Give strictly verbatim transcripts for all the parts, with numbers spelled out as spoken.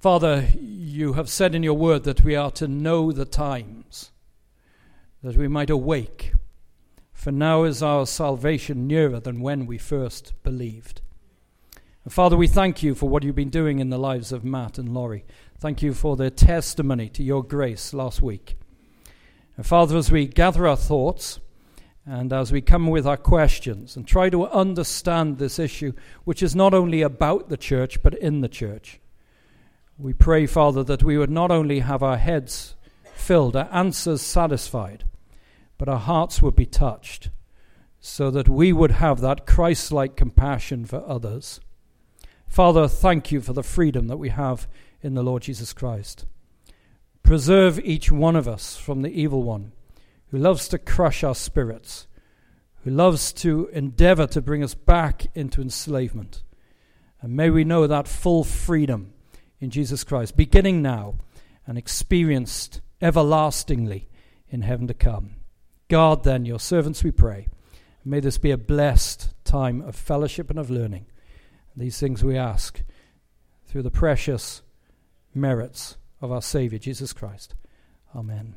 Father, you have said in your word that we are to know the times, that we might awake. For now is our salvation nearer than when we first believed. And Father, we thank you for what you've been doing in the lives of Matt and Laurie. Thank you for their testimony to your grace last week. And Father, as we gather our thoughts and as we come with our questions and try to understand this issue, which is not only about the church but in the church, we pray, Father, that we would not only have our heads filled, our answers satisfied, but our hearts would be touched, so that we would have that Christ-like compassion for others. Father, thank you for the freedom that we have in the Lord Jesus Christ. Preserve each one of us from the evil one, who loves to crush our spirits, who loves to endeavor to bring us back into enslavement. And may we know that full freedom in Jesus Christ, beginning now and experienced everlastingly in heaven to come. God, then, your servants, we pray. May this be a blessed time of fellowship and of learning. These things we ask through the precious merits of our Savior, Jesus Christ. Amen.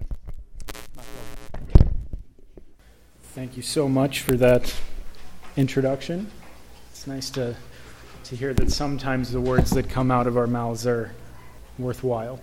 Thank you so much for that introduction. It's nice to to hear that sometimes the words that come out of our mouths are worthwhile.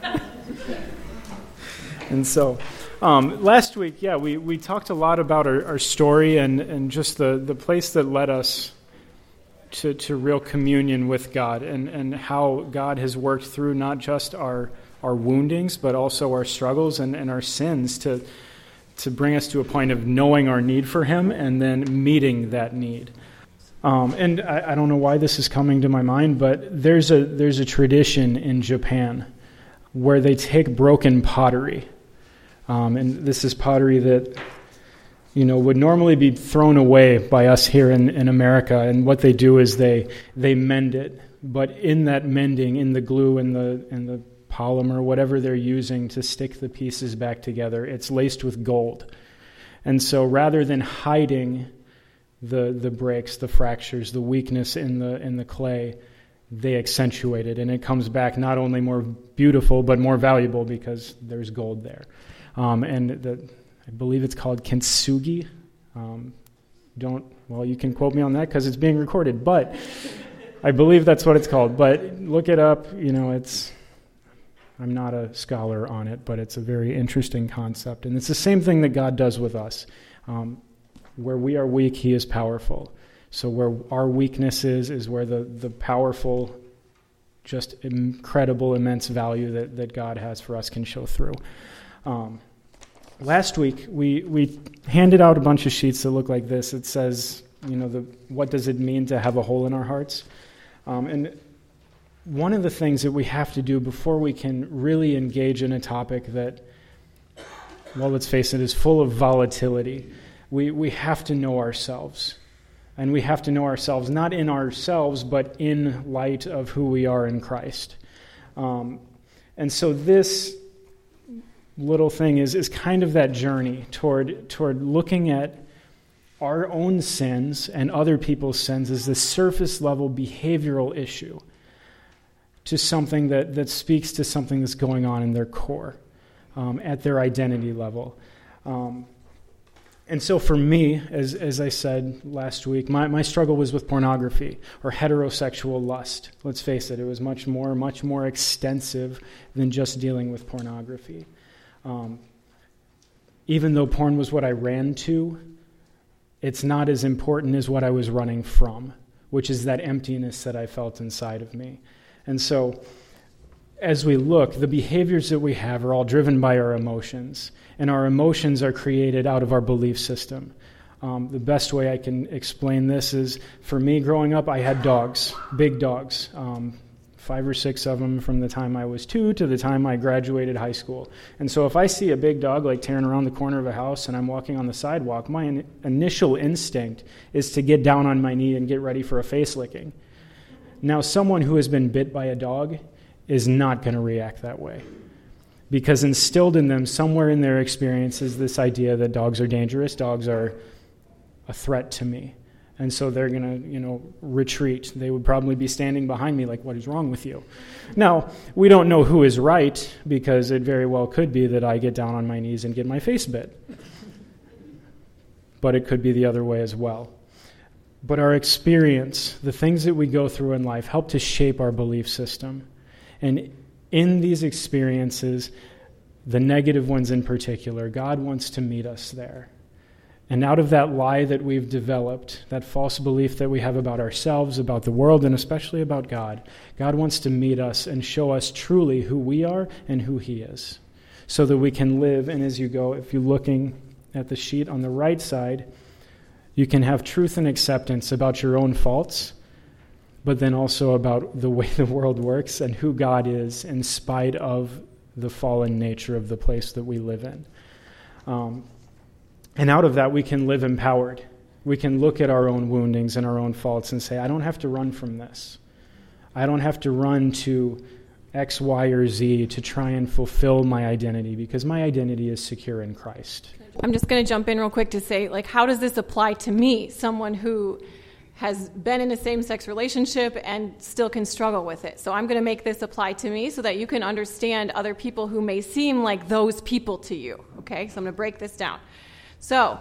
And so, um, last week, yeah, we, we talked a lot about our, our story and, and just the, the place that led us to, to real communion with God, and, and how God has worked through not just our our woundings, but also our struggles and, and our sins to to bring us to a point of knowing our need for Him and then meeting that need. Um, and I, I don't know why this is coming to my mind, but there's a there's a tradition in Japan where they take broken pottery, um, and this is pottery that, you know, would normally be thrown away by us here in, in America. And what they do is they they mend it, but in that mending, in the glue and the and the polymer, whatever they're using to stick the pieces back together, it's laced with gold. And so rather than hiding the the breaks, the fractures, the weakness in the in the clay, they accentuate it, and it comes back not only more beautiful but more valuable because there's gold there. Um, and the, I believe it's called kintsugi. Um, don't well, you can quote me on that because it's being recorded, but I believe that's what it's called. But look it up. You know, it's. I'm not a scholar on it, but it's a very interesting concept, and it's the same thing that God does with us. Um, Where we are weak, He is powerful. So where our weakness is, is where the, the powerful, just incredible, immense value that, that God has for us can show through. Um, last week, we we handed out a bunch of sheets that look like this. It says, you know, the what does it mean to have a hole in our hearts? Um, and one of the things that we have to do before we can really engage in a topic that, well, let's face it, is full of volatility, We we have to know ourselves, and we have to know ourselves not in ourselves, but in light of who we are in Christ. Um, and so this little thing is is kind of that journey toward toward looking at our own sins and other people's sins as this surface level behavioral issue to something that, that speaks to something that's going on in their core, um, at their identity level. Um, And so for me, as as I said last week, my, my struggle was with pornography or heterosexual lust. Let's face it, it was much more, much more extensive than just dealing with pornography. Um, even though porn was what I ran to, it's not as important as what I was running from, which is that emptiness that I felt inside of me. And so as we look, the behaviors that we have are all driven by our emotions, and our emotions are created out of our belief system. Um, the best way I can explain this is, for me growing up, I had dogs, big dogs, um, five or six of them from the time I was two to the time I graduated high school. And so if I see a big dog like tearing around the corner of a house and I'm walking on the sidewalk, my in- initial instinct is to get down on my knee and get ready for a face licking. Now, someone who has been bit by a dog is not going to react that way, because instilled in them somewhere in their experience is this idea that dogs are dangerous, dogs are a threat to me. And so they're going to, you know, retreat. They would probably be standing behind me like, what is wrong with you? Now, we don't know who is right, because it very well could be that I get down on my knees and get my face bit. But it could be the other way as well. But our experience, the things that we go through in life, help to shape our belief system. And in these experiences, the negative ones in particular, God wants to meet us there. And out of that lie that we've developed, that false belief that we have about ourselves, about the world, and especially about God, God wants to meet us and show us truly who we are and who he is, so that we can live. And as you go, if you're looking at the sheet on the right side, you can have truth and acceptance about your own faults, but then also about the way the world works and who God is in spite of the fallen nature of the place that we live in. Um, And out of that, we can live empowered. We can look at our own woundings and our own faults and say, I don't have to run from this. I don't have to run to X, Y, or Z to try and fulfill my identity, because my identity is secure in Christ. I'm just going to jump in real quick to say, like, how does this apply to me, someone who has been in a same-sex relationship and still can struggle with it? So I'm going to make this apply to me so that you can understand other people who may seem like those people to you, okay? So I'm going to break this down. So,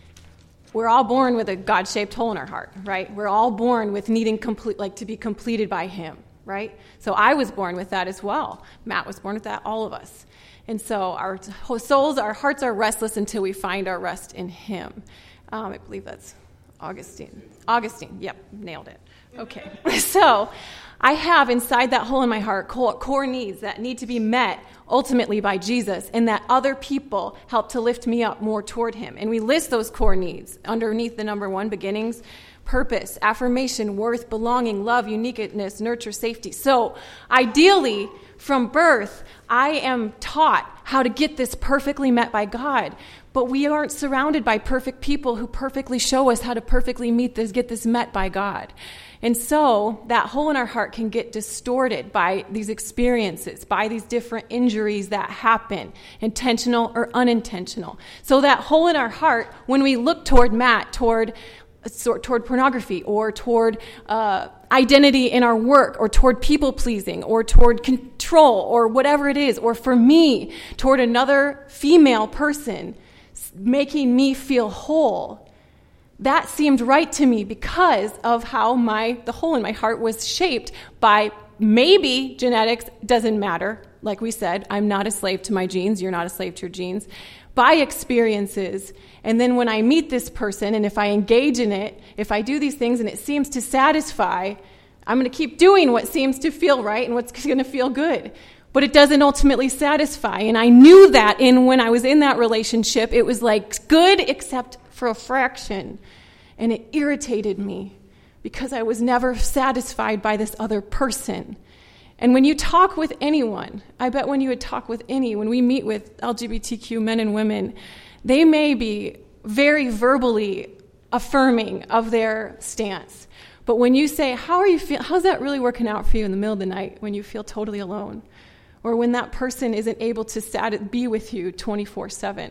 we're all born with a God-shaped hole in our heart, right? We're all born with needing complete, like to be completed by him, right? So I was born with that as well. Matt was born with that, all of us. And so our souls, our hearts are restless until we find our rest in him. Um, I believe that's Augustine. Augustine, yep, nailed it. Okay, so I have inside that hole in my heart core, core needs that need to be met ultimately by Jesus, and that other people help to lift me up more toward him. And we list those core needs underneath the number one: beginnings, purpose, affirmation, worth, belonging, love, uniqueness, nurture, safety. So ideally, from birth, I am taught how to get this perfectly met by God. But we aren't surrounded by perfect people who perfectly show us how to perfectly meet this, get this met by God. And so that hole in our heart can get distorted by these experiences, by these different injuries that happen, intentional or unintentional. So that hole in our heart, when we look toward Matt, toward toward pornography, or toward uh, identity in our work, or toward people-pleasing, or toward control, or whatever it is, or for me, toward another female person making me feel whole, that seemed right to me because of how my the hole in my heart was shaped by maybe genetics. Doesn't matter. Like we said, I'm not a slave to my genes. You're not a slave to your genes. By experiences. And then when I meet this person, and if I engage in it, if I do these things and it seems to satisfy, I'm going to keep doing what seems to feel right and what's going to feel good. But it doesn't ultimately satisfy. And I knew that in when I was in that relationship, it was like good except for a fraction. And it irritated me because I was never satisfied by this other person. And when you talk with anyone, I bet when you would talk with any, when we meet with L G B T Q men and women, they may be very verbally affirming of their stance. But when you say, how are you feel? How's that really working out for you in the middle of the night when you feel totally alone? Or when that person isn't able to sat- be with you twenty-four seven,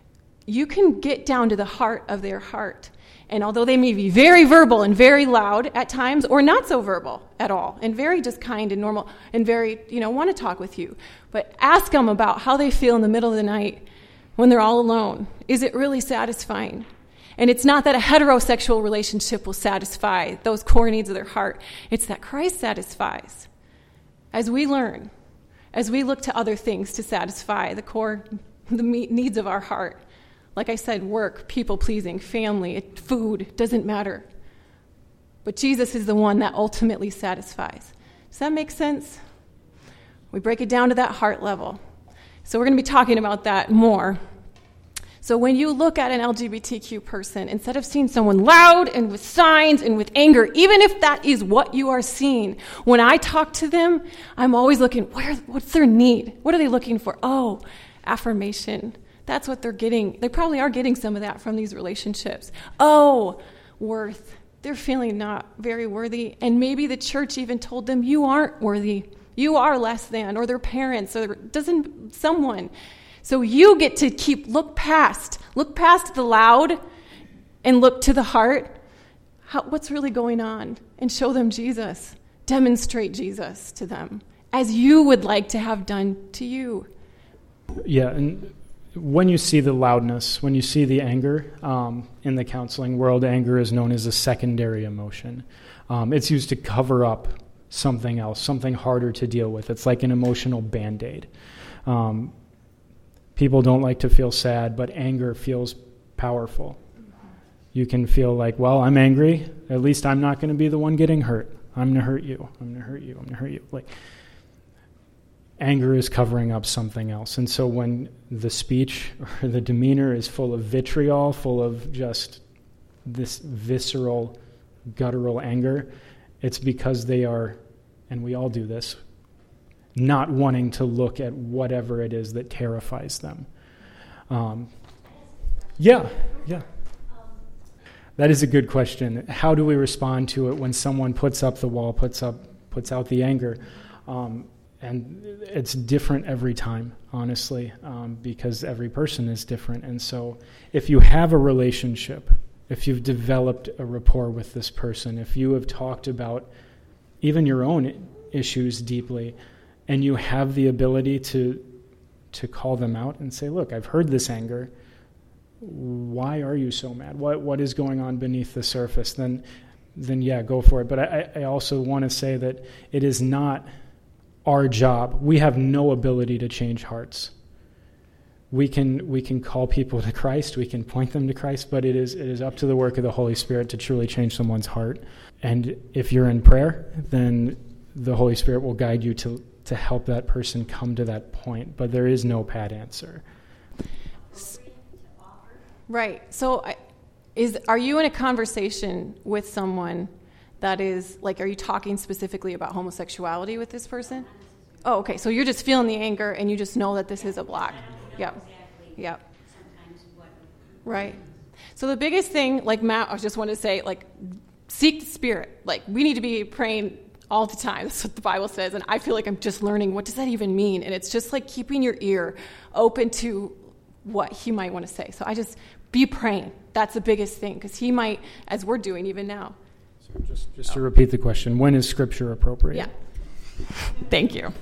you can get down to the heart of their heart. And although they may be very verbal and very loud at times, or not so verbal at all, and very just kind and normal, and very, you know, want to talk with you, but ask them about how they feel in the middle of the night when they're all alone. Is it really satisfying? And it's not that a heterosexual relationship will satisfy those core needs of their heart. It's that Christ satisfies. As we learn, as we look to other things to satisfy the core the needs of our heart, like I said, work, people-pleasing, family, food, doesn't matter. But Jesus is the one that ultimately satisfies. Does that make sense? We break it down to that heart level. So we're going to be talking about that more. So when you look at an L G B T Q person, instead of seeing someone loud and with signs and with anger, even if that is what you are seeing, when I talk to them, I'm always looking, where, what's their need? What are they looking for? Oh, affirmation. That's what they're getting. They probably are getting some of that from these relationships. Oh, worth. They're feeling not very worthy. And maybe the church even told them, you aren't worthy. You are less than, or their parents, or doesn't someone. So you get to keep, look past, look past the loud and look to the heart. how, what's really going on, and show them Jesus. Demonstrate Jesus to them as you would like to have done to you. Yeah, and when you see the loudness, when you see the anger, um, in the counseling world, anger is known as a secondary emotion. Um, it's used to cover up something else, something harder to deal with. It's like an emotional Band-Aid. Um, people don't like to feel sad, but anger feels powerful. You can feel like, well, I'm angry. At least I'm not going to be the one getting hurt. I'm going to hurt you. I'm going to hurt you. I'm going to hurt you. Like, anger is covering up something else. And so when the speech or the demeanor is full of vitriol, full of just this visceral, guttural anger, it's because they are, and we all do this, not wanting to look at whatever it is that terrifies them. Um, yeah, yeah. That is a good question. How do we respond to it when someone puts up the wall, puts up, puts out the anger? Um, and it's different every time, honestly, um, because every person is different. And so if you have a relationship, if you've developed a rapport with this person, if you have talked about even your own issues deeply, and you have the ability to to call them out and say, look, I've heard this anger. Why are you so mad? What what is going on beneath the surface? Then, then yeah, go for it. But I, I also want to say that it is not our job. We have no ability to change hearts. We can we can call people to Christ. We can point them to Christ. But it is it is up to the work of the Holy Spirit to truly change someone's heart. And if you're in prayer, then the Holy Spirit will guide you to to help that person come to that point. But there is no pat answer. Right. So I, is are you in a conversation with someone that is, like, are you talking specifically about homosexuality with this person? Oh, okay. So you're just feeling the anger and you just know that this is a block. Yep. Yep. Right. So the biggest thing, like Matt, I just want to say, like, seek the Spirit. Like, we need to be praying all the time. That's what the Bible says. And I feel like I'm just learning, what does that even mean? And it's just like keeping your ear open to what he might want to say. So I just be praying. That's the biggest thing, because he might, as we're doing even now. So just, just to repeat the question, when is Scripture appropriate? Yeah. Thank you.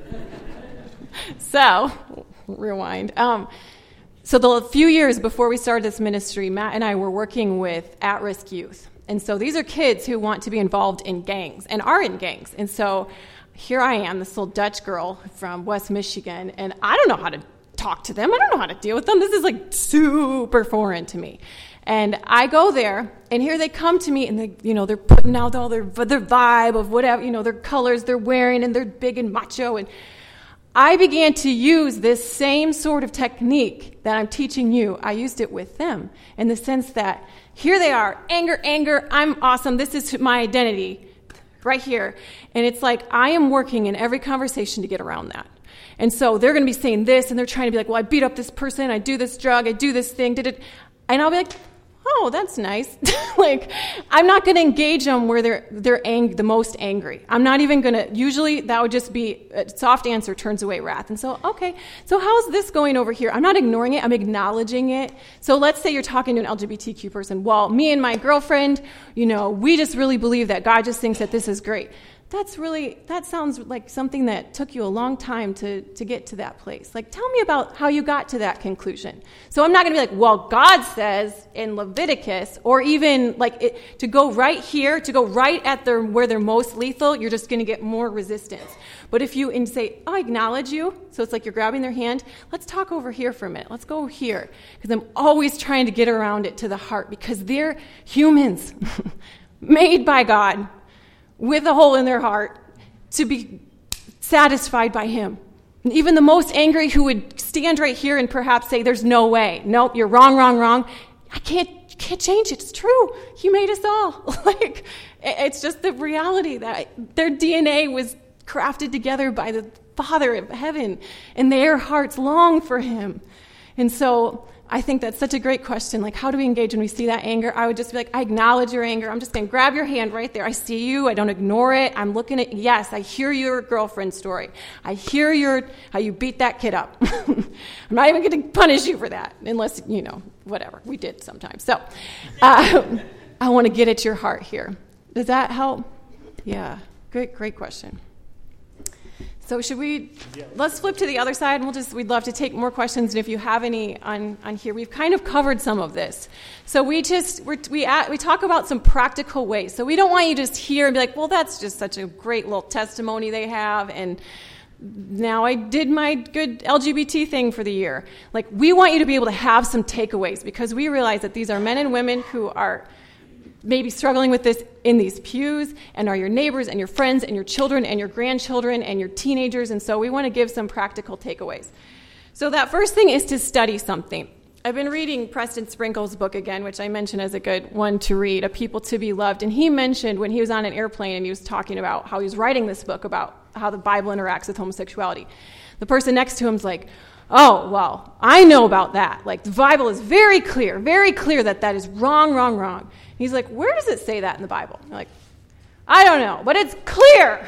So, rewind. Um, so the few years before we started this ministry, Matt and I were working with at-risk youth. And so these are kids who want to be involved in gangs and are in gangs. And so here I am, this little Dutch girl from West Michigan, and I don't know how to talk to them. I don't know how to deal with them. This is like super foreign to me. And I go there, and here they come to me, and they, you know, they're putting out all their their vibe of whatever, you know, their colors they're wearing, and they're big and macho. And I began to use this same sort of technique that I'm teaching you. I used it with them in the sense that here they are, anger, anger, I'm awesome, this is my identity right here. And it's like I am working in every conversation to get around that. And so they're going to be saying this, and they're trying to be like, well, I beat up this person, I do this drug, I do this thing, did it, and I'll be like, oh, that's nice. Like, I'm not going to engage them where they're they're ang- the most angry. I'm not even going to, usually that would just be, a soft answer turns away wrath. And so, okay, so how's this going over here? I'm not ignoring it, I'm acknowledging it. So let's say you're talking to an L G B T Q person. Well, me and my girlfriend, you know, we just really believe that God just thinks that this is great. That's really, that sounds like something that took you a long time to, to get to that place. Like, tell me about how you got to that conclusion. So I'm not going to be like, well, God says in Leviticus, or even like it, to go right here, to go right at their, where they're most lethal, you're just going to get more resistance. But if you and say, oh, I acknowledge you, so it's like you're grabbing their hand, let's talk over here for a minute. Let's go here. Because I'm always trying to get around it to the heart, because they're humans made by God, with a hole in their heart, to be satisfied by him. And even the most angry who would stand right here and perhaps say, there's no way. Nope, you're wrong, wrong, wrong. I can't, you can't change it. It's true. He made us all. Like, it's just the reality that their D N A was crafted together by the Father of heaven, and their hearts long for him. And so I think that's such a great question. Like, how do we engage when we see that anger? I would just be like, I acknowledge your anger. I'm just going to grab your hand right there. I see you. I don't ignore it. I'm looking at, yes, I hear your girlfriend story. I hear your how you beat that kid up. I'm not even going to punish you for that, unless, you know, whatever. We did sometimes. So, um, I want to get at your heart here. Does that help? Yeah, great, great question. So should we, let's flip to the other side, and we'll just, we'd love to take more questions, and if you have any on, on here, we've kind of covered some of this. So we just, we're, we at, we talk about some practical ways. So we don't want you to just hear and be like, well, that's just such a great little testimony they have, and now I did my good L G B T thing for the year. Like, we want you to be able to have some takeaways, because we realize that these are men and women who are maybe struggling with this in these pews, and are your neighbors and your friends and your children and your grandchildren and your teenagers, and so we want to give some practical takeaways. So that first thing is to study something. I've been reading Preston Sprinkle's book again, which I mentioned as a good one to read, A People to Be Loved, and he mentioned when he was on an airplane and he was talking about how he was writing this book about how the Bible interacts with homosexuality. The person next to him's like, oh, well, I know about that. Like, the Bible is very clear, very clear that that is wrong, wrong, wrong. He's like, where does it say that in the Bible? I'm like, I don't know, but it's clear.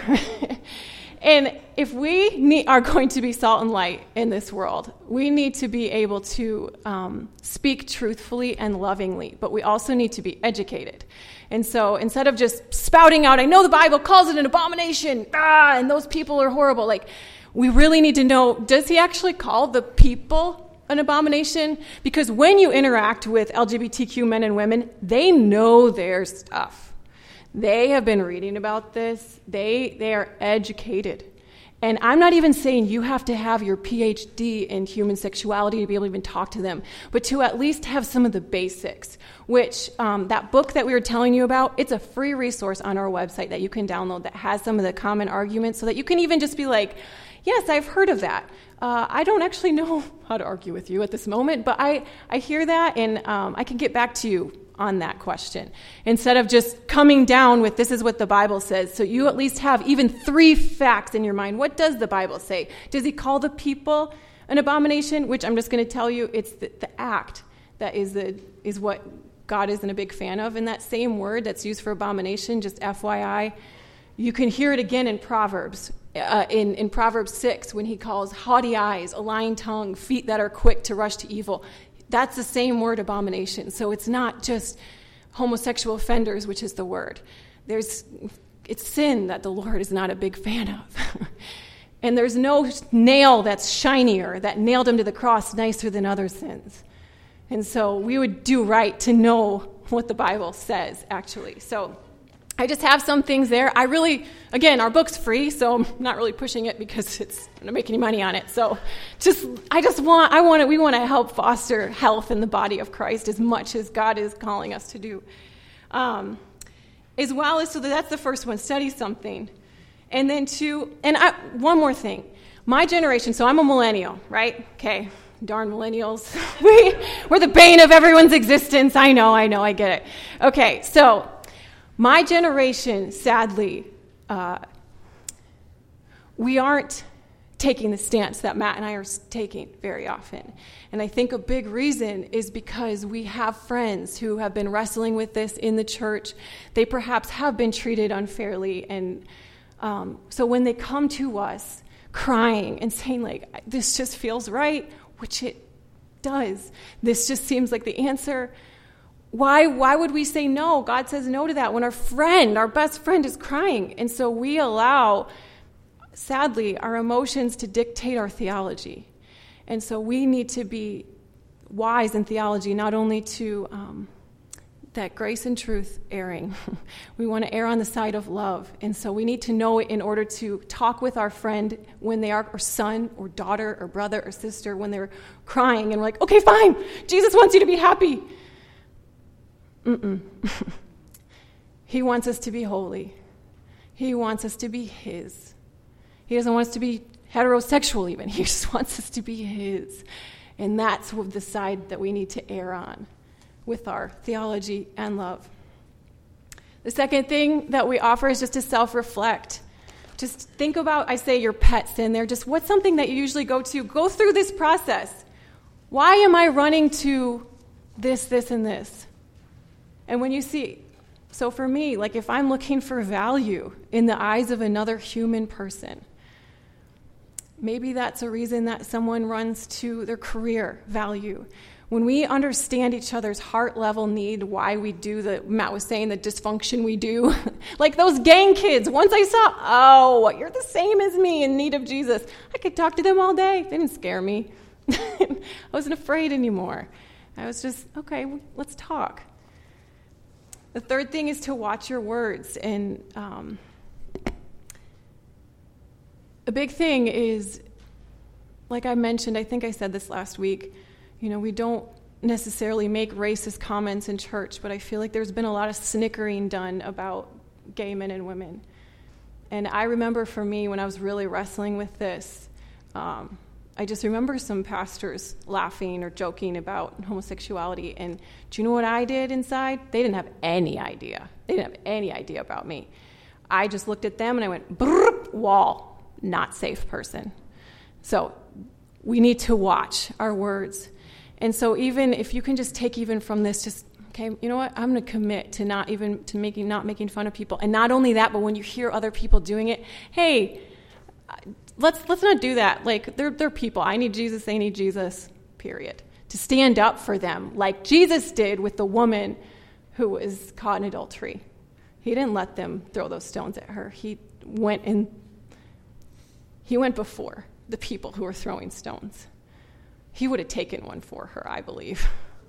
And if we need, are going to be salt and light in this world, we need to be able to um, speak truthfully and lovingly, but we also need to be educated. And so instead of just spouting out, I know the Bible calls it an abomination, ah, and those people are horrible, like, we really need to know, does he actually call the people an abomination? Because when you interact with L G B T Q men and women, they know their stuff. They have been reading about this. They they are educated. And I'm not even saying you have to have your P H D in human sexuality to be able to even talk to them, but to at least have some of the basics, which um, that book that we were telling you about, it's a free resource on our website that you can download that has some of the common arguments, so that you can even just be like, yes, I've heard of that. Uh, I don't actually know how to argue with you at this moment, but I, I hear that, and um, I can get back to you on that question, instead of just coming down with this is what the Bible says. So you at least have even three facts in your mind. What does the Bible say? Does he call the people an abomination? Which I'm just going to tell you, it's the, the act that is the is what God isn't a big fan of. And that same word that's used for abomination, just F Y I, you can hear it again in Proverbs. Uh, in, in Proverbs six, when he calls haughty eyes, a lying tongue, feet that are quick to rush to evil. That's the same word, abomination. So it's not just homosexual offenders, which is the word. There's, it's sin that the Lord is not a big fan of. And there's no nail that's shinier, that nailed him to the cross nicer than other sins. And so we would do right to know what the Bible says, actually. So I just have some things there. I really, again, our book's free, so I'm not really pushing it because it's going to make any money on it. So just, I just want, I want to, we want to help foster health in the body of Christ as much as God is calling us to do. Um, as well as, so that's the first one, study something. And then two, and I, one more thing. My generation, so I'm a millennial, right? Okay, darn millennials. we, we're the bane of everyone's existence. I know, I know, I get it. Okay, so my generation, sadly, uh, we aren't taking the stance that Matt and I are taking very often. And I think a big reason is because we have friends who have been wrestling with this in the church. They perhaps have been treated unfairly. And um, so when they come to us crying and saying, like, this just feels right, which it does. This just seems like the answer. Why why would we say no? God says no to that when our friend, our best friend, is crying. And so we allow, sadly, our emotions to dictate our theology. And so we need to be wise in theology, not only to um, that grace and truth erring. We want to err on the side of love. And so we need to know it in order to talk with our friend when they are, or son or daughter or brother or sister, when they're crying, and we're like, okay, fine, Jesus wants you to be happy. Mm-mm. He wants us to be holy. He wants us to be his. He doesn't want us to be heterosexual even. He just wants us to be his. And that's the side that we need to err on with our theology and love. The second thing that we offer is just to self-reflect. Just think about, I say, your pet sin there. Just what's something that you usually go to? Go through this process. Why am I running to this, this, and this? And when you see, so for me, like if I'm looking for value in the eyes of another human person, maybe that's a reason that someone runs to their career value. when we understand each other's heart level need, why we do the, Matt was saying, the dysfunction we do, like those gang kids, once I saw, oh, you're the same as me in need of Jesus, I could talk to them all day. They didn't scare me. I wasn't afraid anymore. I was just, okay, let's talk. The third thing is to watch your words. And um, a big thing is, like I mentioned, I think I said this last week, you know, we don't necessarily make racist comments in church, but I feel like there's been a lot of snickering done about gay men and women. And I remember for me, when I was really wrestling with this, um, I just remember some pastors laughing or joking about homosexuality. And do you know what I did inside? They didn't have any idea. They didn't have any idea about me. I just looked at them and I went, brrr, wall, not safe person. So we need to watch our words. And so even if you can just take even from this, just, okay, you know what? I'm going to commit to not even, to making, not making fun of people. And not only that, but when you hear other people doing it, hey, let's let's not do that. Like, they're, they're people. I need Jesus, they need Jesus, period. To stand up for them, like Jesus did with the woman who was caught in adultery. He didn't let them throw those stones at her. He went in, he went before the people who were throwing stones. He would have taken one for her, I believe.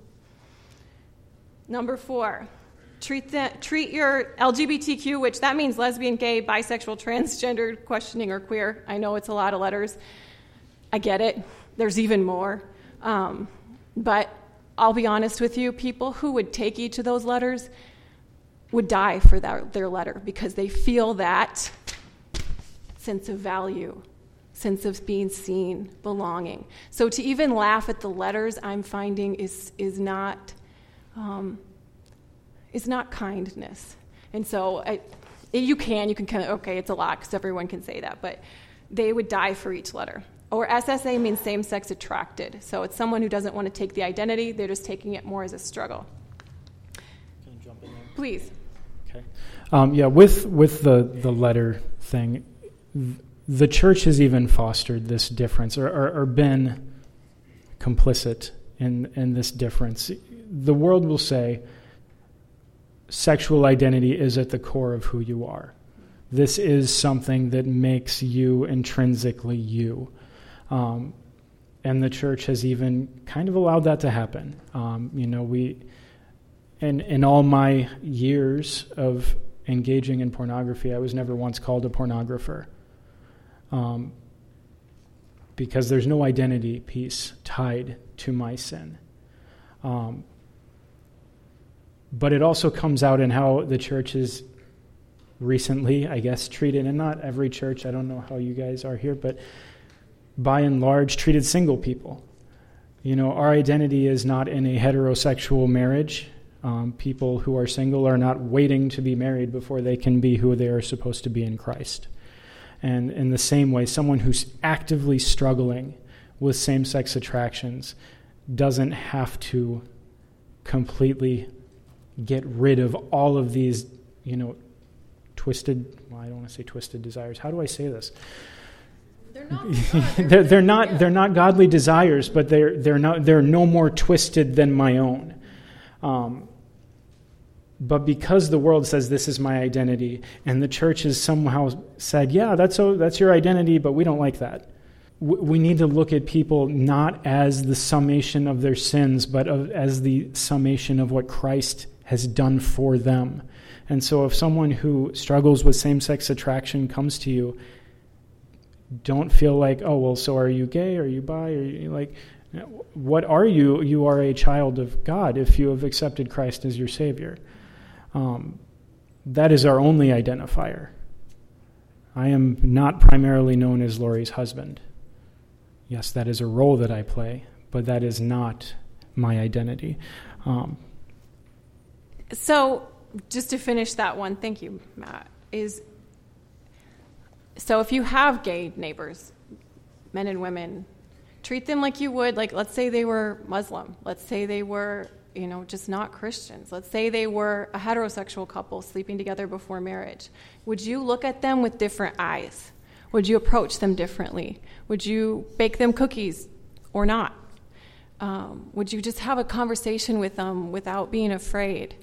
Number four, treat the, treat your L G B T Q, which that means lesbian, gay, bisexual, transgender, questioning, or queer. I know it's a lot of letters. I get it. There's even more. Um, but I'll be honest with you, people who would take each of those letters would die for that, their letter, because they feel that sense of value, sense of being seen, belonging. So to even laugh at the letters, I'm finding is is not um, is not kindness. And so I, you can you can kind of okay, it's a lot because everyone can say that, but they would die for each letter. Or S S A means same-sex attracted. So it's someone who doesn't want to take the identity; they're just taking it more as a struggle. Can I jump in there? Please. Okay. Um, yeah, with with the the letter thing. Th- The church has even fostered this difference or, or, or been complicit in, in this difference. The world will say sexual identity is at the core of who you are. This is something that makes you intrinsically you. Um, and the church has even kind of allowed that to happen. Um, you know, we, in, in all my years of engaging in pornography, I was never once called a pornographer. Um, because there's no identity piece tied to my sin. Um, but it also comes out in how the church is recently, I guess, treated, and not every church, I don't know how you guys are here, but by and large, treated single people. You know, our identity is not in a heterosexual marriage. Um, people who are single are not waiting to be married before they can be who they are supposed to be in Christ. And in the same way, someone who's actively struggling with same-sex attractions doesn't have to completely get rid of all of these, you know, twisted, well, I don't want to say twisted desires. How do I say this? They're not. They're, they're, they're not. yeah. They're not godly desires, but they're they're not. They're no more twisted than my own. Um, But because the world says this is my identity, and the church has somehow said, yeah, that's so, that's your identity, but we don't like that. We need to look at people not as the summation of their sins, but of, as the summation of what Christ has done for them. And so if someone who struggles with same-sex attraction comes to you, don't feel like, oh, well, so are you gay? Are you bi? Are you like, what are you? You are a child of God if you have accepted Christ as your Savior. Um, that is our only identifier. I am not primarily known as Lori's husband. Yes, that is a role that I play, but that is not my identity. Um, so just to finish that one, thank you, Matt, is so if you have gay neighbors, men and women, treat them like you would, like let's say they were Muslim. Let's say they were you know, just not Christians. Let's say they were a heterosexual couple sleeping together before marriage. Would you look at them with different eyes? Would you approach them differently? Would you bake them cookies or not? Um, would you just have a conversation with them without being afraid?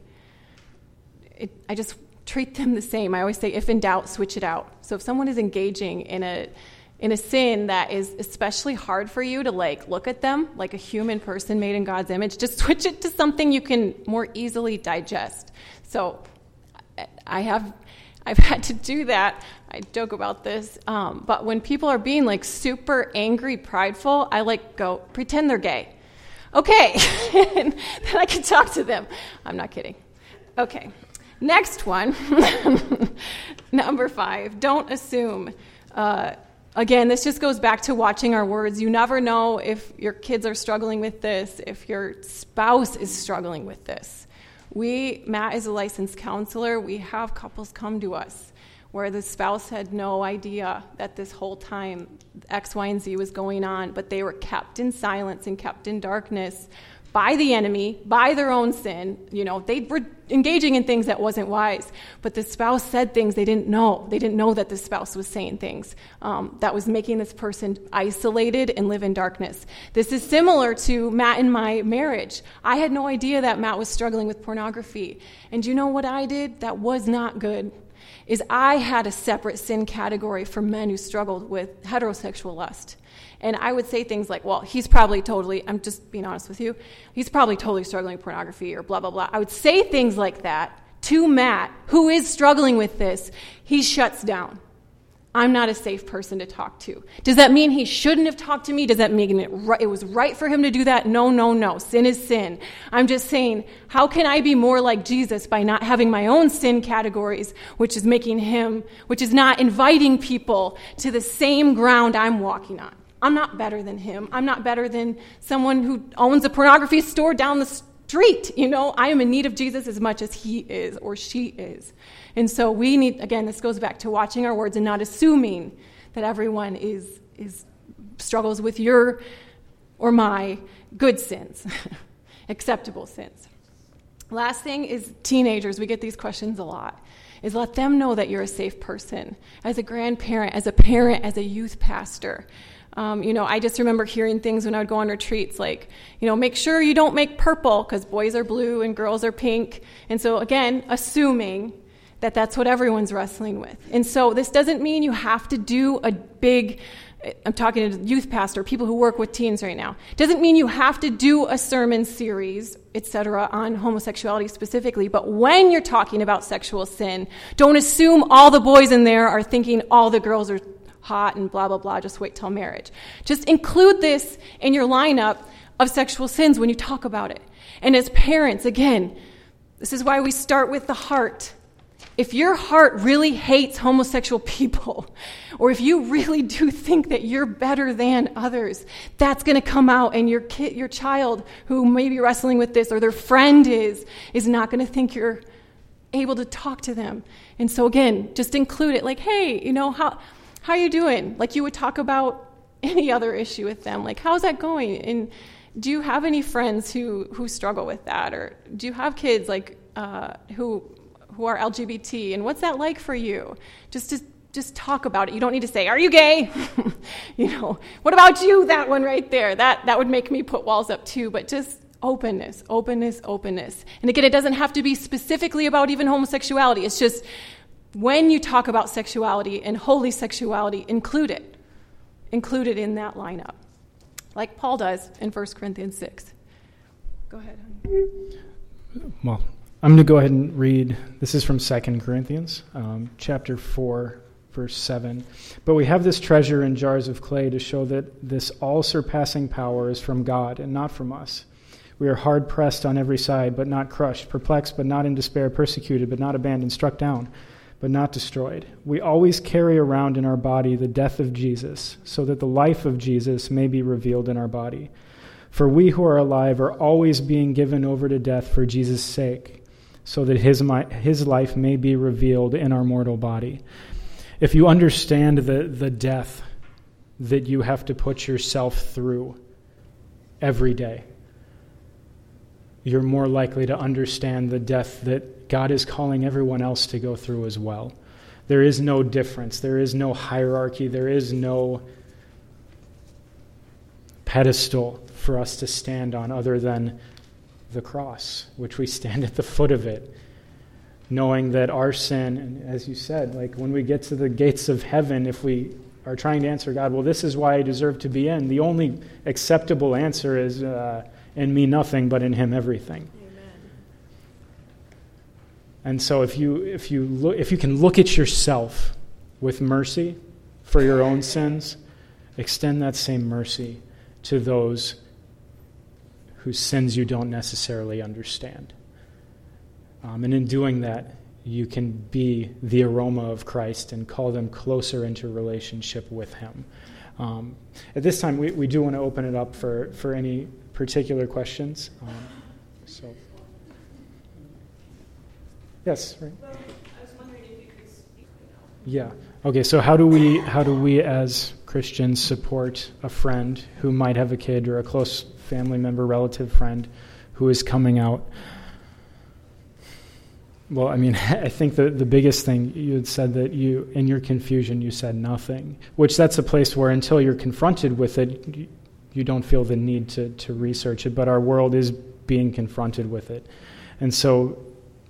It, I just treat them the same. I always say, if in doubt, switch it out. So if someone is engaging in a in a sin that is especially hard for you to like look at them like a human person made in God's image, just switch it to something you can more easily digest. So I have, I've had to do that. I joke about this, um, but when people are being like super angry, prideful, I like go pretend they're gay. Okay, and then I can talk to them. I'm not kidding. Okay, next one, number five. Don't assume. Uh, Again, this just goes back to watching our words. You never know if your kids are struggling with this, if your spouse is struggling with this. We, Matt is a licensed counselor. We have couples come to us where the spouse had no idea that this whole time X, Y, and Z was going on, but they were kept in silence and kept in darkness by the enemy, by their own sin. You know, they were engaging in things that wasn't wise, but the spouse said things they didn't know. They didn't know that the spouse was saying things um, that was making this person isolated and live in darkness. This is similar to Matt and my marriage. I had no idea that Matt was struggling with pornography. And you know what I did that was not good? Is I had a separate sin category for men who struggled with heterosexual lust. And I would say things like, well, he's probably totally, I'm just being honest with you, he's probably totally struggling with pornography or blah, blah, blah. I would say things like that to Matt, who is struggling with this. He shuts down. I'm not a safe person to talk to. Does that mean he shouldn't have talked to me? Does that mean it, it was right for him to do that? No, no, no. Sin is sin. I'm just saying, how can I be more like Jesus by not having my own sin categories, which is making him, which is not inviting people to the same ground I'm walking on? I'm not better than him. I'm not better than someone who owns a pornography store down the street. You know, I am in need of Jesus as much as he is or she is. And so we need, again, this goes back to watching our words and not assuming that everyone is is struggles with your or my good sins, acceptable sins. Last thing is teenagers. We get these questions a lot. Is let them know that you're a safe person. As a grandparent, as a parent, as a youth pastor. Um, you know, I just remember hearing things when I would go on retreats like, you know, make sure you don't make purple because boys are blue and girls are pink. And so, again, assuming that that's what everyone's wrestling with. And so this doesn't mean you have to do a big, I'm talking to youth pastor, people who work with teens right now. Doesn't mean you have to do a sermon series, et cetera, on homosexuality specifically. But when you're talking about sexual sin, don't assume all the boys in there are thinking all the girls are hot and blah, blah, blah, just wait till marriage. Just include this in your lineup of sexual sins when you talk about it. And as parents, again, this is why we start with the heart. If your heart really hates homosexual people, or if you really do think that you're better than others, that's going to come out, and your kid, your child who may be wrestling with this, or their friend is, is not going to think you're able to talk to them. And so again, just include it like, hey, you know, how how are you doing? Like you would talk about any other issue with them. Like, how's that going? And do you have any friends who, who struggle with that? Or do you have kids like uh, who who are L G B T? And what's that like for you? Just to just talk about it. You don't need to say, are you gay? You know, what about you? That one right there. That that would make me put walls up too. But just openness, openness, openness. And again, it doesn't have to be specifically about even homosexuality. It's just when you talk about sexuality and holy sexuality, include it. Include it in that lineup. Like Paul does in First Corinthians six. Go ahead, honey. Well, I'm going to go ahead and read. This is from Second Corinthians, um, chapter four, verse seven. But we have this treasure in jars of clay to show that this all-surpassing power is from God and not from us. We are hard-pressed on every side, but not crushed, perplexed, but not in despair, persecuted, but not abandoned, struck down, but not destroyed. We always carry around in our body the death of Jesus, so that the life of Jesus may be revealed in our body. For we who are alive are always being given over to death for Jesus' sake, so that his his life may be revealed in our mortal body. If you understand the, the death that you have to put yourself through every day, you're more likely to understand the death that God is calling everyone else to go through as well. There is no difference. There is no hierarchy. There is no pedestal for us to stand on other than the cross, which we stand at the foot of it, knowing that our sin, and as you said, like when we get to the gates of heaven, if we are trying to answer God, well, this is why I deserve to be in, the only acceptable answer is, uh, in me nothing, but in him everything. Amen. And so if you if you look, if you can look at yourself with mercy for your own sins, extend that same mercy to those whose sins you don't necessarily understand. Um, and in doing that, you can be the aroma of Christ and call them closer into relationship with him. Um, at this time, we, we do want to open it up for, for any particular questions. Um, so, yes, right? Well, I was wondering if you could speak. Yeah. Okay. So how do we how do we as Christians support a friend who might have a kid or a close family member, relative, friend who is coming out? Well, I mean, I think the, the biggest thing, you had said that you, in your confusion, you said nothing, which that's a place where until you're confronted with it, you, you don't feel the need to, to research it, but our world is being confronted with it. And so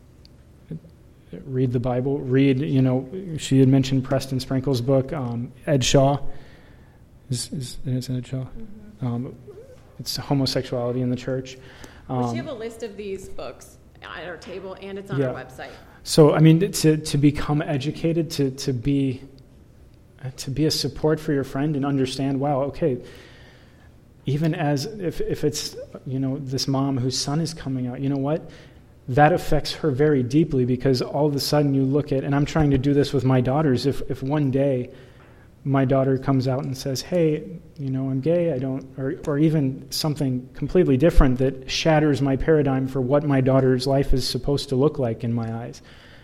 read the Bible, read, you know, she had mentioned Preston Sprinkle's book, um, Ed Shaw. Is, is, is Ed Shaw? Mm-hmm. Um, it's homosexuality in the church. Um, we have a list of these books at our table, and it's on yeah. our website. So, I mean, to to become educated, to to be to be a support for your friend and understand, wow, okay, even as if if it's, you know, this mom whose son is coming out, you know what? That affects her very deeply, because all of a sudden you look at, and I'm trying to do this with my daughters, if if one day my daughter comes out and says, hey, you know, I'm gay, I don't, or, or even something completely different that shatters my paradigm for what my daughter's life is supposed to look like in my eyes.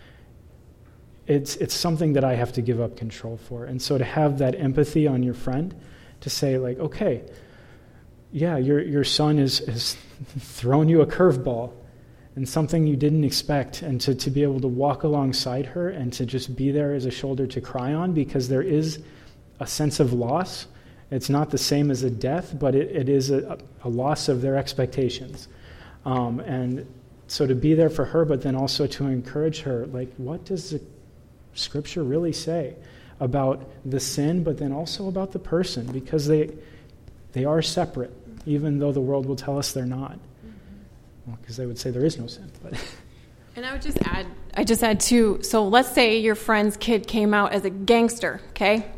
It's it's something that I have to give up control for. And so to have that empathy on your friend, to say like, okay, yeah, your your son is has thrown you a curveball and something you didn't expect, and to, to be able to walk alongside her and to just be there as a shoulder to cry on, because there is a sense of loss. It's not the same as a death, but it, it is a, a loss of their expectations. Um, and so to be there for her, but then also to encourage her, like, what does the Scripture really say about the sin, but then also about the person? Because they they are separate, even though the world will tell us they're not. Well, because they would say there is no sin. But and I would just add, I just add too, so let's say your friend's kid came out as a gangster, okay?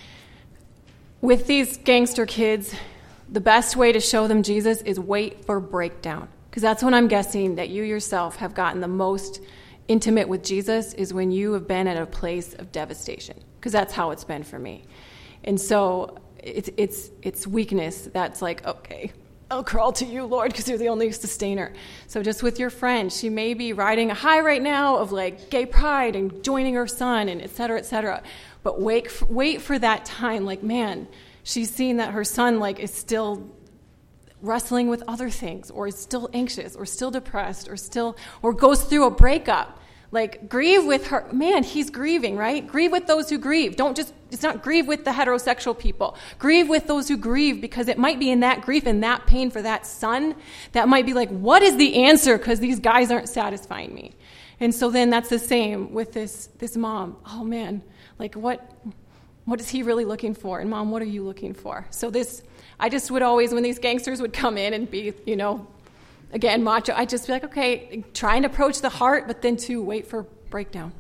With these gangster kids, the best way to show them Jesus is wait for breakdown. Because that's when I'm guessing that you yourself have gotten the most intimate with Jesus, is when you have been at a place of devastation. Because that's how it's been for me. And so it's it's it's weakness that's like, okay, I'll crawl to you, Lord, because you're the only sustainer. So just with your friend, she may be riding a high right now of like gay pride and joining her son and et cetera, et cetera. But wait, wait for that time. Like, man, she's seeing that her son like is still wrestling with other things, or is still anxious, or still depressed, or still, or goes through a breakup. Like, grieve with her. Man, he's grieving, right? Grieve with those who grieve. Don't just, it's not grieve with the heterosexual people. Grieve with those who grieve, because it might be in that grief and that pain for that son that might be like, what is the answer? Because these guys aren't satisfying me. And so then that's the same with this this mom. Oh, man, like what what is he really looking for? And Mom, what are you looking for? So this, I just would always, when these gangsters would come in and be, you know, again, macho, I'd just be like, okay, try and approach the heart, but then to wait for breakdown.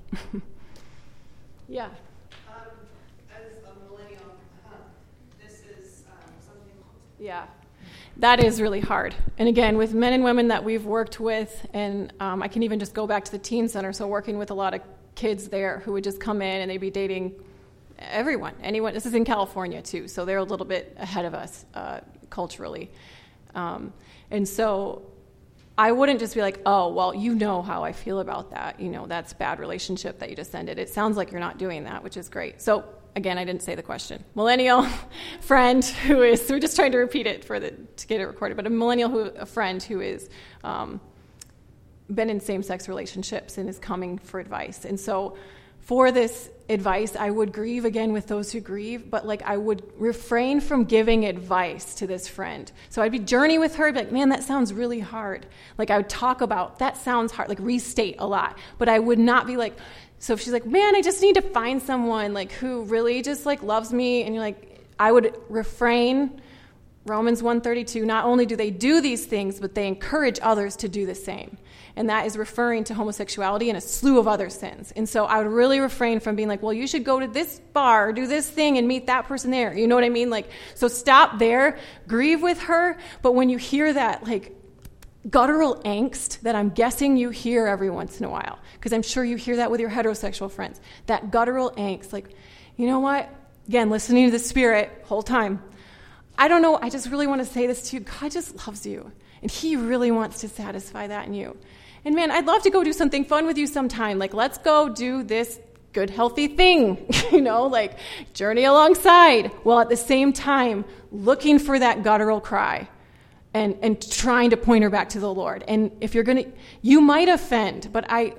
Yeah. Um, as a millennial, uh, this is um, something... Yeah, that is really hard. And again, with men and women that we've worked with, and um, I can even just go back to the teen center, so working with a lot of kids there who would just come in and they'd be dating everyone, anyone. This is in California, too, so they're a little bit ahead of us uh, culturally. Um, and so... I wouldn't just be like, oh, well, you know how I feel about that. You know, that's bad relationship that you just ended. It sounds like you're not doing that, which is great. So, again, I didn't say the question. Millennial friend who is, we're just trying to repeat it for the to get it recorded, but a millennial, who a friend who is um, been in same-sex relationships and is coming for advice. And so for this advice. I would grieve again with those who grieve, but like I would refrain from giving advice to this friend. So I'd be journey with her, be like, man, that sounds really hard. Like I would talk about, that sounds hard, like restate a lot. But I would not be like, so if she's like, man, I just need to find someone like who really just like loves me, and you're like, I would refrain. Romans one thirty-two, not only do they do these things, but they encourage others to do the same. And that is referring to homosexuality and a slew of other sins. And so I would really refrain from being like, well, you should go to this bar, do this thing, and meet that person there. You know what I mean? Like, so stop there, grieve with her. But when you hear that, like, guttural angst that I'm guessing you hear every once in a while, because I'm sure you hear that with your heterosexual friends, that guttural angst, like, you know what? Again, listening to the Spirit whole time. I don't know, I just really want to say this to you. God just loves you, and he really wants to satisfy that in you. And man, I'd love to go do something fun with you sometime. Like, let's go do this good, healthy thing, you know, like journey alongside, while at the same time looking for that guttural cry and, and trying to point her back to the Lord. And if you're going to, you might offend, but I...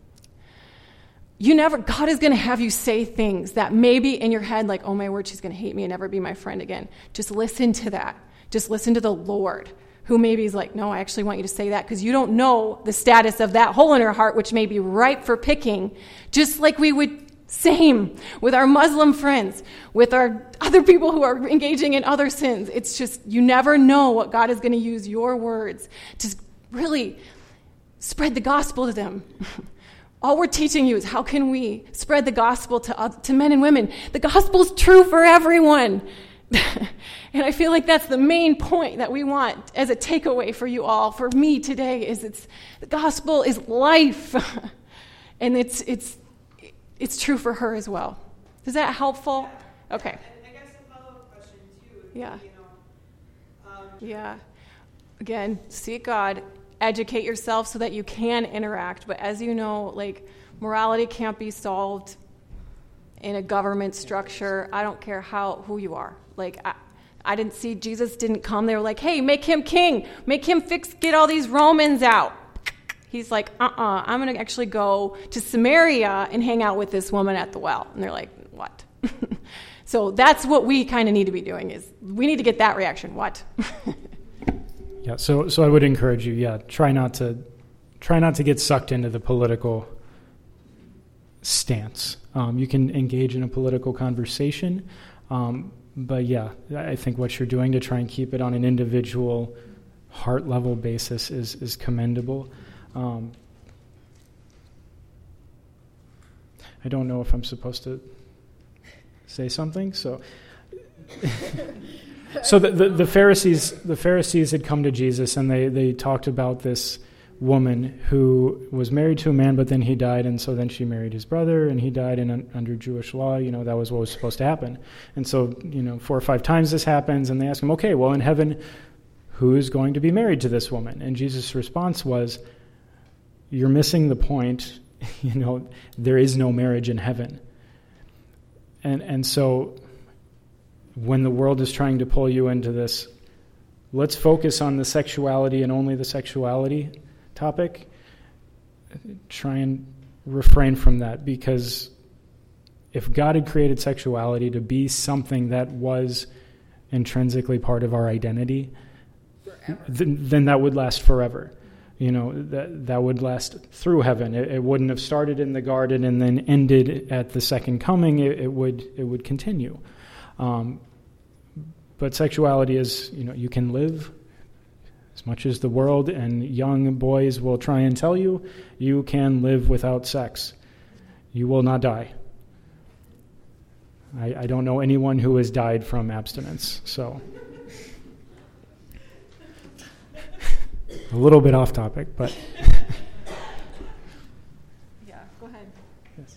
You never, God is going to have you say things that maybe in your head, like, oh my word, she's going to hate me and never be my friend again. Just listen to that. Just listen to the Lord, who maybe is like, no, I actually want you to say that, because you don't know the status of that hole in her heart, which may be ripe for picking. Just like we would, same with our Muslim friends, with our other people who are engaging in other sins. It's just, you never know what God is going to use your words to really spread the gospel to them. All we're teaching you is how can we spread the gospel to uh, to men and women. The gospel's true for everyone. And I feel like that's the main point that we want as a takeaway for you all, for me today, is it's the gospel is life. And it's it's it's true for her as well. Is that helpful? Okay. And I guess a follow-up question too. Yeah. You know, um, Yeah. Again, seek God. Educate yourself so that you can interact. But as you know, like, morality can't be solved in a government structure. I don't care how who you are. Like, I, I didn't see, Jesus didn't come. They were like, hey, make him king. Make him fix, get all these Romans out. He's like, uh-uh, I'm going to actually go to Samaria and hang out with this woman at the well. And they're like, what? So that's what we kind of need to be doing, is we need to get that reaction. What? Yeah, so so I would encourage you, yeah, try not to try not to get sucked into the political stance. Um, you can engage in a political conversation, um, but yeah, I think what you're doing to try and keep it on an individual, heart level basis is is commendable. Um, I don't know if I'm supposed to say something, so. So the, the, the Pharisees the Pharisees had come to Jesus, and they, they talked about this woman who was married to a man, but then he died, and so then she married his brother, and he died, and under Jewish law, you know, that was what was supposed to happen. And so, you know, four or five times this happens, and they ask him, okay, well, in heaven, who is going to be married to this woman? And Jesus' response was, you're missing the point. You know, there is no marriage in heaven. And and so when the world is trying to pull you into this, let's focus on the sexuality and only the sexuality topic, try and refrain from that, because if God had created sexuality to be something that was intrinsically part of our identity, th- then that would last forever. You know, that that would last through heaven. It, it wouldn't have started in the garden and then ended at the second coming. It, it would it would continue. Um, but sexuality is, you know, you can live as much as the world and young boys will try and tell you, you can live without sex. You will not die. I, I don't know anyone who has died from abstinence, so. A little bit off topic, but. Yeah, go ahead. Yes.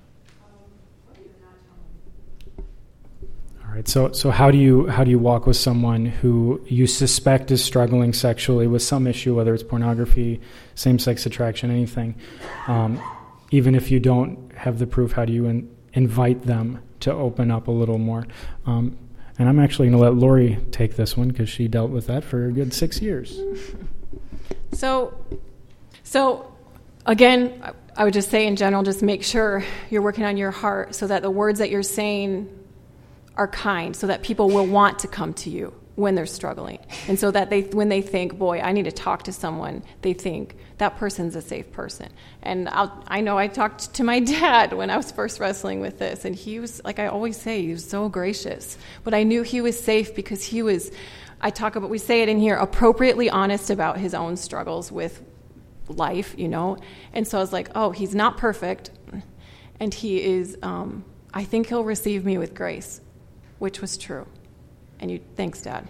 All right. So, so how do you how do you walk with someone who you suspect is struggling sexually with some issue, whether it's pornography, same-sex attraction, anything? Um, even if you don't have the proof, how do you in, invite them to open up a little more? Um, and I'm actually going to let Lori take this one because she dealt with that for a good six years. So, so again, I would just say in general, just make sure you're working on your heart so that the words that you're saying are kind, so that people will want to come to you when they're struggling. And so that they, when they think, boy, I need to talk to someone, they think that person's a safe person. And I'll, I know I talked to my dad when I was first wrestling with this, and he was, like I always say, he was so gracious. But I knew he was safe because he was, I talk about, we say it in here, appropriately honest about his own struggles with life, you know. And so I was like, oh, he's not perfect, and he is, um, I think he'll receive me with grace, which was true. And you, thanks, Dad.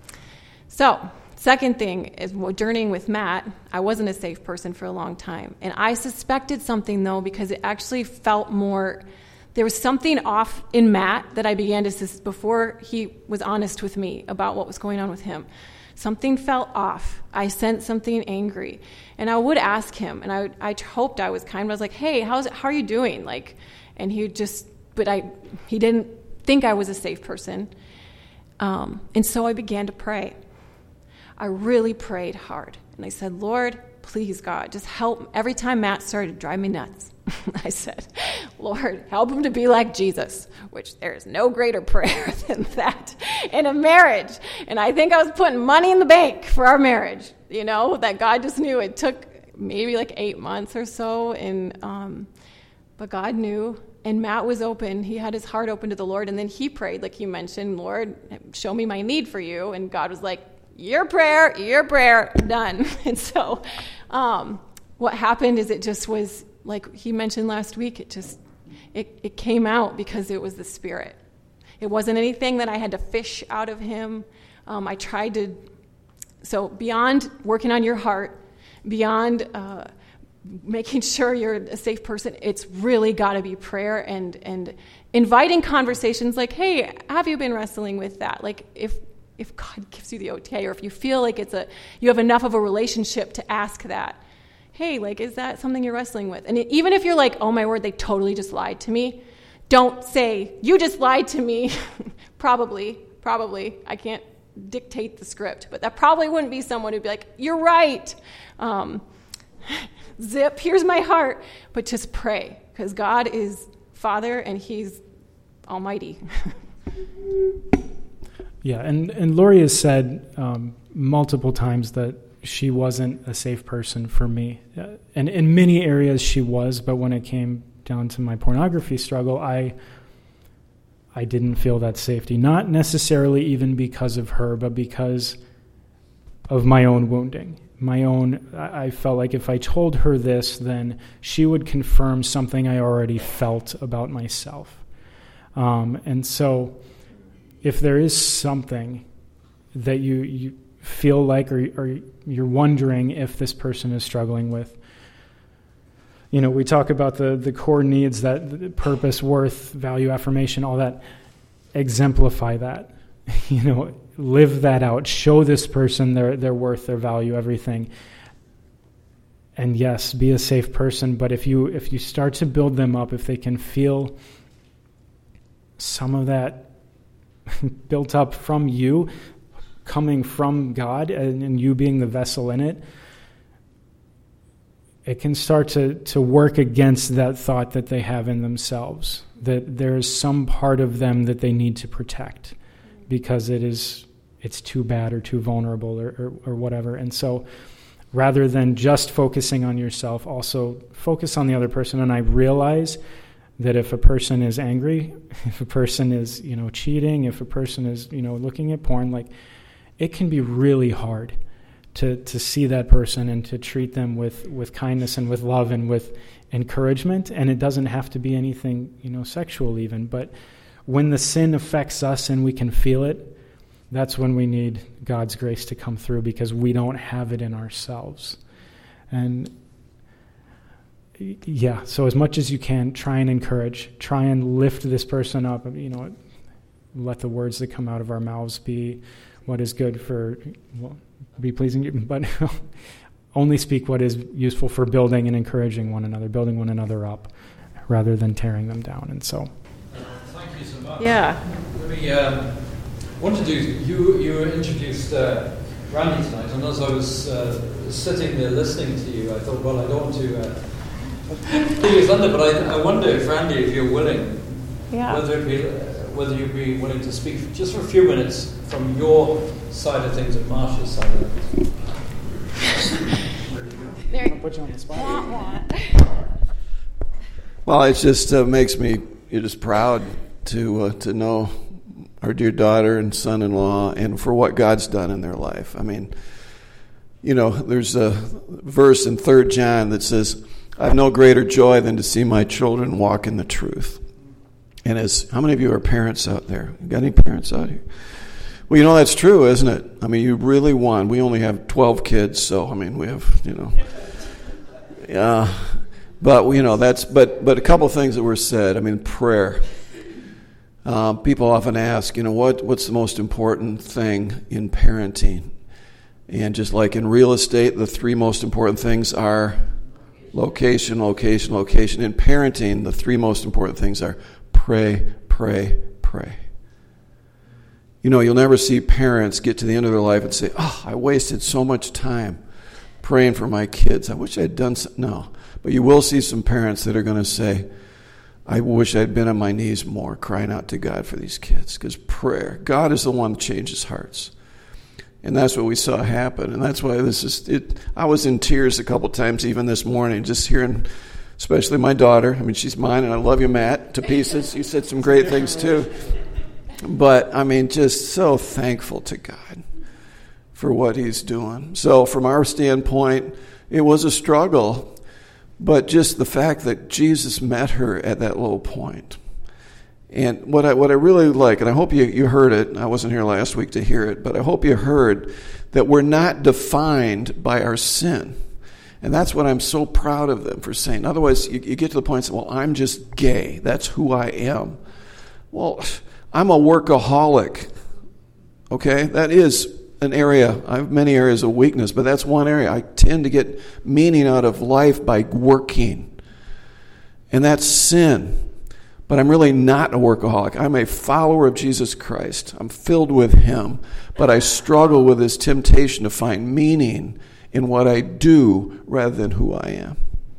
So, second thing is journeying with Matt. I wasn't a safe person for a long time. And I suspected something, though, because it actually felt more, there was something off in Matt that I began to, sus- before he was honest with me about what was going on with him. Something felt off. I sensed something angry. And I would ask him, and I, I hoped I was kind, but I was like, hey, how's it, how are you doing? Like, and he would just, but I, he didn't think I was a safe person. Um, and so I began to pray. I really prayed hard. And I said, Lord, please, God, just help. Every time Matt started to drive me nuts, I said, Lord, help him to be like Jesus, which there is no greater prayer than that in a marriage. And I think I was putting money in the bank for our marriage, you know, that God just knew. It took maybe like eight months or so. And um, but God knew. And Matt was open. He had his heart open to the Lord. And then he prayed, like you mentioned, Lord, show me my need for you. And God was like, your prayer, your prayer, done. And so um, what happened is it just was, like he mentioned last week, it just, it, it came out because it was the Spirit. It wasn't anything that I had to fish out of him. Um, I tried to, so beyond working on your heart, beyond uh, making sure you're a safe person, it's really got to be prayer and and inviting conversations like, hey, have you been wrestling with that? Like if if God gives you the O T A, or if you feel like it's a you have enough of a relationship to ask that, hey, like, is that something you're wrestling with? And it, even if you're like, oh my word, they totally just lied to me, don't say, you just lied to me. probably, probably, I can't dictate the script, but that probably wouldn't be someone who'd be like, you're right. Um, Zip, here's my heart. But just pray, because God is Father and He's Almighty. Yeah, and, and Lori has said um, multiple times that she wasn't a safe person for me. Uh, and in many areas she was, but when it came down to my pornography struggle, I I didn't feel that safety. Not necessarily even because of her, but because of my own wounding. My own, I felt like if I told her this, then she would confirm something I already felt about myself. Um, and so if there is something that you, you feel like or, or you're wondering if this person is struggling with, you know, we talk about the, the core needs, that purpose, worth, value, affirmation, all that. Exemplify that. You know, live that out. Show this person their their worth, their value, everything. And yes, be a safe person. But if you if you start to build them up, if they can feel some of that built up from you, coming from God, and, and you being the vessel in it, it can start to, to work against that thought that they have in themselves, that there is some part of them that they need to protect because it is it's too bad or too vulnerable or, or, or whatever. And so rather than just focusing on yourself, also focus on the other person. And I realize that if a person is angry, if a person is, you know, cheating, if a person is, you know, looking at porn, like, it can be really hard to to see that person and to treat them with, with kindness and with love and with encouragement. And it doesn't have to be anything, you know, sexual even. But when the sin affects us and we can feel it, that's when we need God's grace to come through, because we don't have it in ourselves. And yeah, so as much as you can, try and encourage, try and lift this person up. You know, let the words that come out of our mouths be what is good for, well, be pleasing, but only speak what is useful for building and encouraging one another, building one another up, rather than tearing them down. And so, thank you so much. Yeah. Let me, um, what to do, you, you introduced uh, Randy tonight, and as I was uh, sitting there listening to you, I thought, well, I don't want to uh, Thing is, Linda, but I, I wonder if Randy, if you're willing, Yeah. whether it be, whether you'd be willing to speak just for a few minutes from your side of things and Marsha's side of things. There. I'll put you on the spot. Wah, wah. Well, it just uh, makes me you're just proud to uh, to know our dear daughter and son-in-law and for what God's done in their life. I mean, you know, there's a verse in Third John that says, I have no greater joy than to see my children walk in the truth. And as how many of you are parents out there? You got any parents out here? Well, you know, that's true, isn't it? I mean, you really won. We only have twelve kids, so, I mean, we have, you know. Yeah. But, you know, that's, but, but a couple of things that were said. I mean, prayer. Uh, people often ask, you know, what what's the most important thing in parenting? And just like in real estate, the three most important things are location, location, location. In parenting, the three most important things are pray, pray, pray. You know, you'll never see parents get to the end of their life and say, oh, I wasted so much time praying for my kids. I wish I'd done something. No. But you will see some parents that are going to say, I wish I'd been on my knees more, crying out to God for these kids. Because prayer, God is the one that changes hearts. And that's what we saw happen. And that's why this is, it. I was in tears a couple times even this morning, just hearing, especially my daughter. I mean, she's mine, and I love you, Matt, to pieces. You said some great things, too. But, I mean, just so thankful to God for what he's doing. So, from our standpoint, it was a struggle. But just the fact that Jesus met her at that low point. And what I what I really like, and I hope you, you heard it, I wasn't here last week to hear it, but I hope you heard that we're not defined by our sin. And that's what I'm so proud of them for saying. Otherwise, you, you get to the point and say, well, I'm just gay. That's who I am. Well, I'm a workaholic. Okay? That is an area, I have many areas of weakness, but that's one area. I tend to get meaning out of life by working. And that's sin. But I'm really not a workaholic. I'm a follower of Jesus Christ. I'm filled with him. But I struggle with this temptation to find meaning in what I do rather than who I am.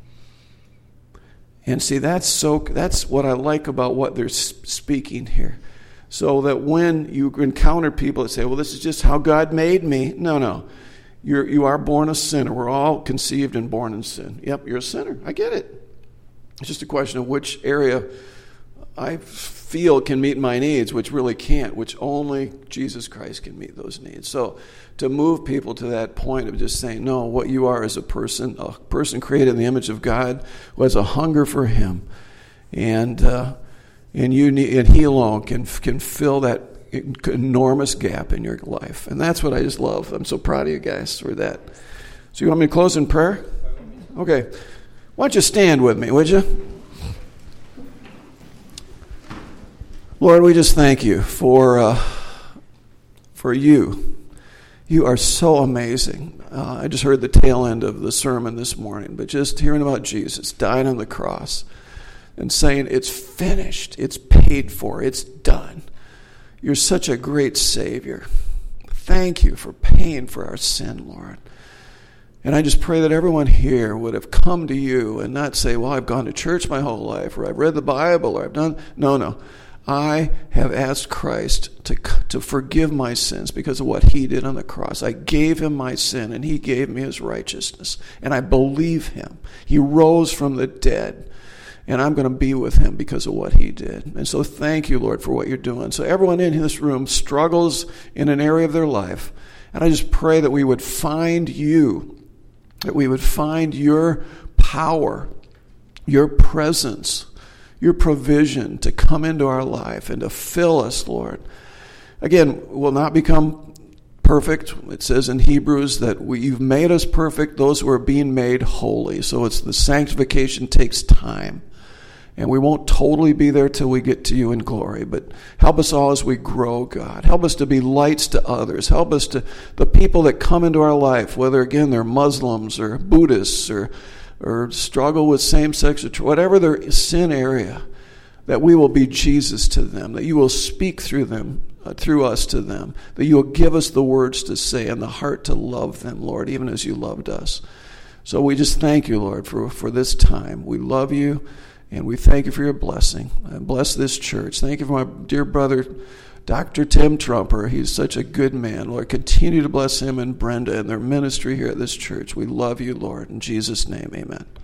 And see, that's so that's what I like about what they're speaking here. So that when you encounter people that say, well, this is just how God made me. No, no. You're, you are born a sinner. We're all conceived and born in sin. Yep, you're a sinner. I get it. It's just a question of which area I feel can meet my needs, which really can't, which only Jesus Christ can meet those needs. So to move people to that point of just saying, no, what you are is a person, a person created in the image of God who has a hunger for him. And uh, and you need, and he alone can can fill that enormous gap in your life. And that's what I just love. I'm so proud of you guys for that. So you want me to close in prayer? Okay. Why don't you stand with me, would you? Lord, we just thank you for uh, for you. You are so amazing. Uh, I just heard the tail end of the sermon this morning, but just hearing about Jesus dying on the cross and saying it's finished, it's paid for, it's done. You're such a great Savior. Thank you for paying for our sin, Lord. And I just pray that everyone here would have come to you and not say, well, I've gone to church my whole life, or I've read the Bible, or I've done... No, no. I have asked Christ to, to forgive my sins because of what he did on the cross. I gave him my sin, and he gave me his righteousness. And I believe him. He rose from the dead. And I'm going to be with him because of what he did. And so thank you, Lord, for what you're doing. So everyone in this room struggles in an area of their life. And I just pray that we would find you, that we would find your power, your presence, your provision to come into our life and to fill us, Lord. Again, we'll not become perfect. It says in Hebrews that we, you've made us perfect, those who are being made holy. So it's the sanctification takes time. And we won't totally be there till we get to you in glory. But help us all as we grow, God. Help us to be lights to others. Help us to, the people that come into our life, whether, again, they're Muslims or Buddhists or or struggle with same-sex, whatever their sin area, that we will be Jesus to them, that you will speak through them, uh, through us to them, that you will give us the words to say and the heart to love them, Lord, even as you loved us. So we just thank you, Lord, for, for this time. We love you, and we thank you for your blessing. And bless this church. Thank you for my dear brother, Doctor Tim Trumper. He's such a good man. Lord, continue to bless him and Brenda and their ministry here at this church. We love you, Lord. In Jesus' name, amen.